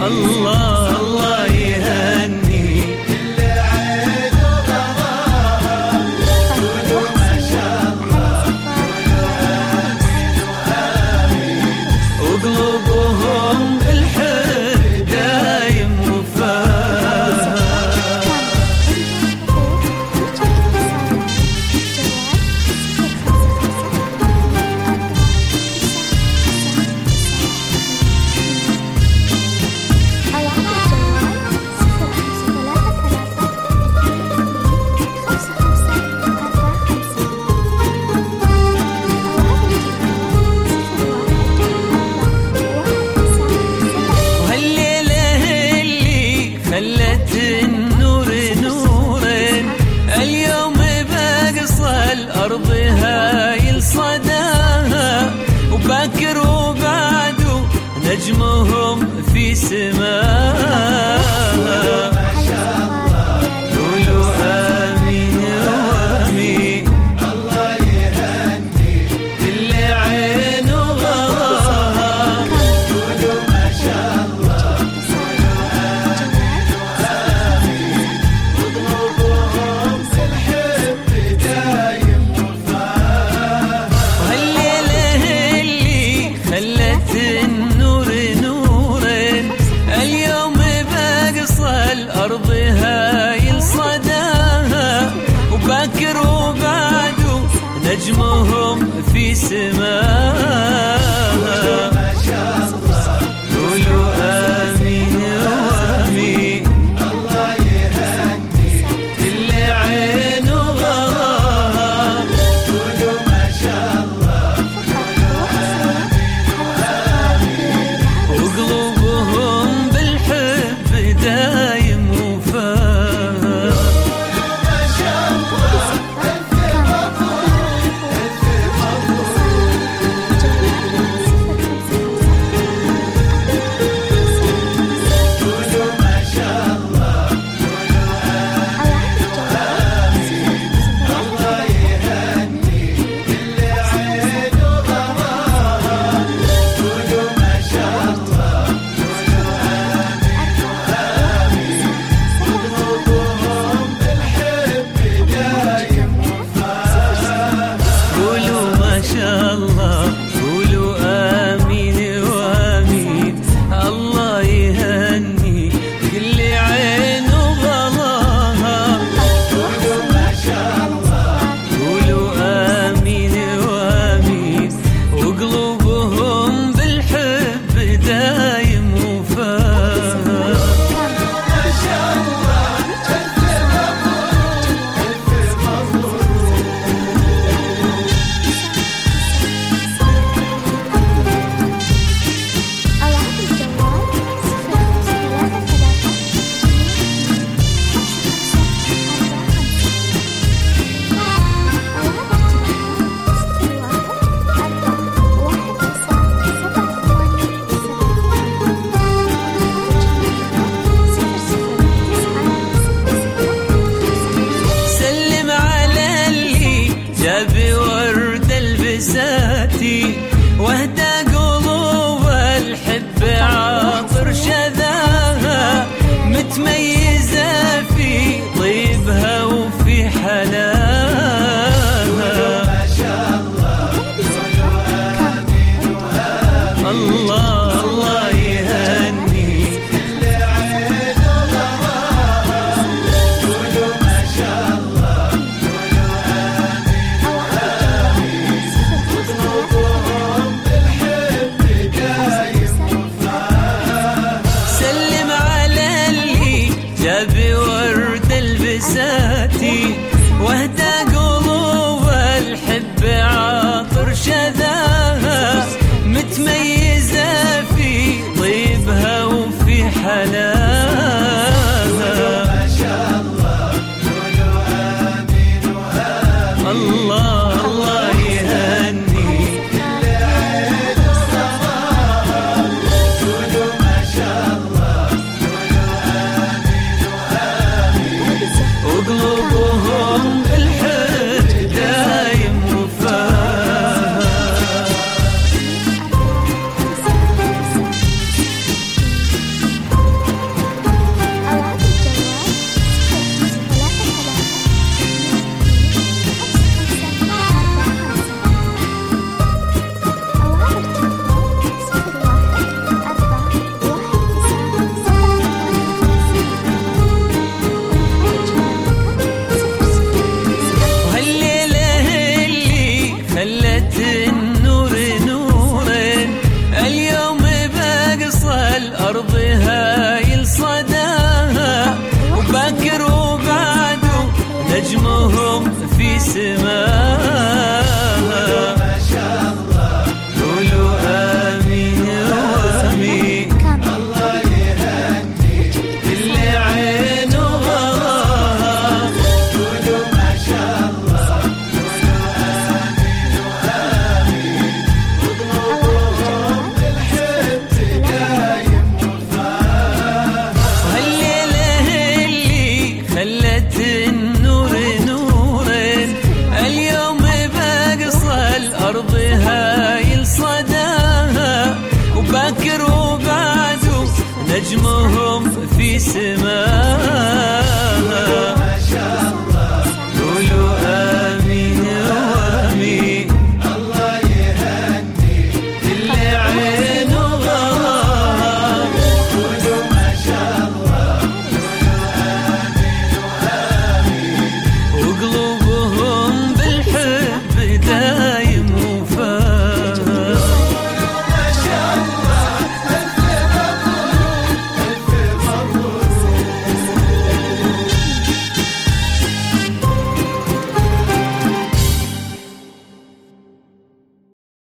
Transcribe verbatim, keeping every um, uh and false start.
الله الله يهني كل عين وغضاها، قولوا ما شاء الله، قولوا آمين وآمين، وقلوبهم بالحب دايم وفاها. خلت النور نورين اليوم بأقصى الأرض هايل صداها، وباكر وبعده نجمهم في سماها. ما شاء الله قولوا آمين وآمين، الله يهني كل عين وغضاها، قولوا ما شاء الله. الأرض هايل صداها، وباكر وبعده نجمهم في سماها. ما شاء الله قولوا آمين وآمين، الله يهني كل عين وغضاها، قولوا ما شاء الله، قولوا آمين وآمين، وقلوبهم بالحب دايم الأرض هايل صداها، وباكر وبعده نجمهم في سماها. ما شاء الله قولوا آمين وآمين. الله يهني اللي عينه غراها. قولوا ما شاء الله قولوا آمين وآمين. اضربوهم بالحب دايم وفاها. هالليلة اللي خلت النور نورين، اليوم بأقصى الأرض هايل صداها، وباكر وبعده نجمهم في سماها.